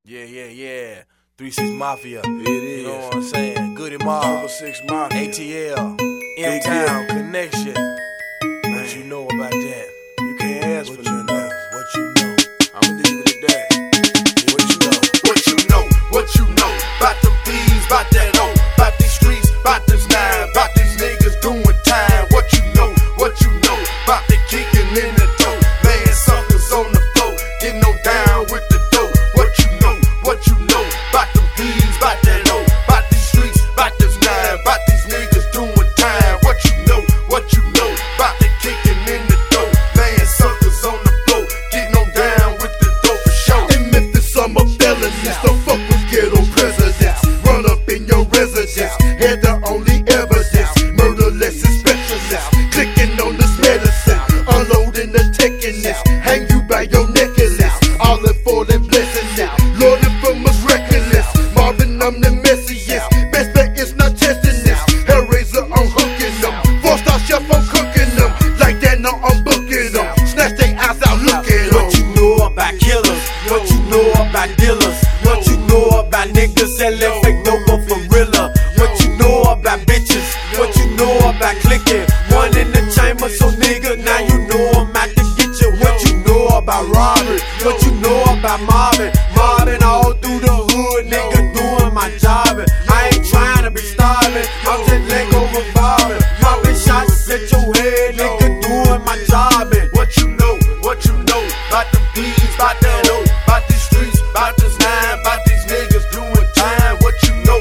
Yeah. 3-6 Mafia. It is. You know what I'm saying? Goody Mob. 6 Mafia. ATL. Big M-Town deal. Connection. What you know about that? You can't ask for What you nothing know? else. What you know? I'ma leave it at that. What you know? What you know, what you know, bout them P's, bout that O, bout these streets, bout this nine, bout these niggas doing time. What you know, bout the kicking in the dough, laying suckers on the floor, getting no down with the dough. What you know, bout them P's, bout that O, bout these streets, bout this nine, bout these niggas doing time. What you know, bout the kicking in the dough, laying suckers on the floor, getting no down with the dough for sure. In Memphis, I'm a felonist. Don't fuck with ghetto presidents. Run up in your residence. Had the only evidence. Murderless and specialist. Clicking on this medicine. Unloading the techiness. Hang you by your necklace. All in falling blessings. Loaded from us reckless. Marvin, I'm the messiest. Best bet is not testing this. Hellraiser, I'm hooking them. 4-star chef, I'm cooking them. Like that, now I'm booking them. Snatch their eyes out, look at them. What you know about killers? What you know about dealers? What you know about niggas selling fake dope for real? What you know about bitches? What you know about clicking? One in the chamber, so nigga, now you know I'm out to get you. What you know about robbery? What you know about mobbing all through the hood, nigga, doing my job. I ain't trying to be starving, I'm just leg over bobbing, popping shots at your head, nigga, doing my job. What you know, bout them P's, bout that O, bout these streets, bout this nine, bout these niggas doing time. What you know,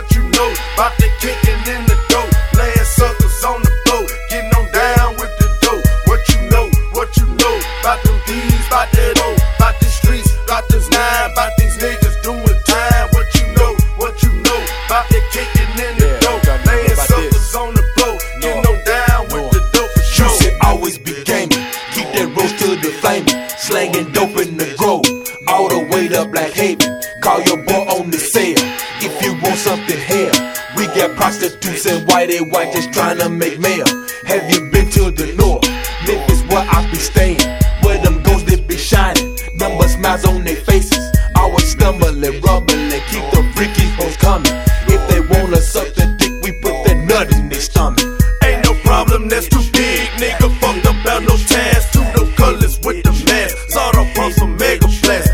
bout the kicking in the dough, laying suckers on the floor, getting on down with the dough. What you know, bout them P's, bout that O, bout these streets, bout this nine, bout these niggas doing time. What you know, bout the kicking in the dough, laying suckers on the floor, getting on down with the dough for sure. You should always be gaming. Keep that roast to the flaming. Slanging dope in the grove. All the way to Black Haven. Call your boy on the sale. If you want something hell. We got prostitutes and whitey white just trying to make mail. Have you been to the north? Memphis where I be staying. Where them ghosts they be shining. Number smiles on their faces. Always stumbling, rumbling. Keep the freaky hoes coming. If they wanna suck the dick, we put that nut in their stomach. Ain't no problem that's too big, nigga. Fucked up about no task. Two no colors with the mask. Saw the pumps from Mega Blast.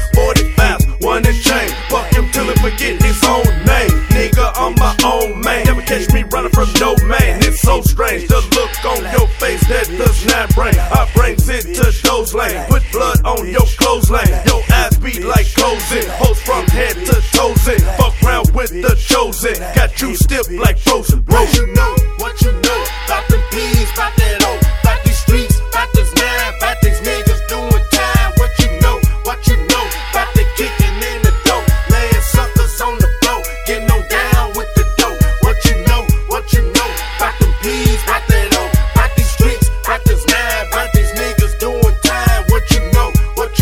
45, one in chain. Fuck him till he forget his own name. Nigga, I'm my own man. Never catch me running from no man. It's so strange, the look on your face that does not bring. I brings it to those lanes. Put blood on your clothesline. Your eyes beat like closing. Hoes from head to toes in. Fuck round with the chosen. Got you stiff like frozen. What you know, bout them P's, bout that O, bout these streets, bout this nine, bout these niggas doing time. What you know, bout the kicking in the dough, laying suckers on the floor, getting on down with the dough. What you know, bout them P's, bout that O, bout these streets, bout this nine, bout these niggas doing time. What you know,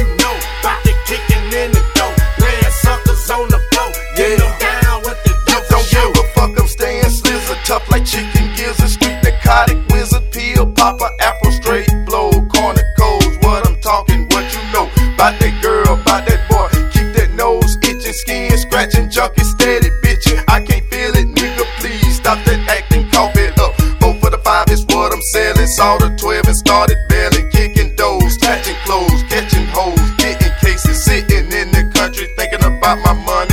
bout the kicking in the dough, laying suckers on the floor, getting on down with the dough. Don't give a fuck, I'm staying slizzer, tough like chicken gizzard, street narcotic wizard, peel popper, afro straight blow, corner codes. What I'm talking, what you know, bout that girl, bout that boy, keep that nose itching, skin scratching, junkie steady bitching. I can't feel it, nigga, please stop that acting, cough it up. 4 for the 5 is what I'm selling. Saw the 12 and started belling, kicking doors, catching clothes, catching hoes, getting cases, sitting in the country thinking about my money.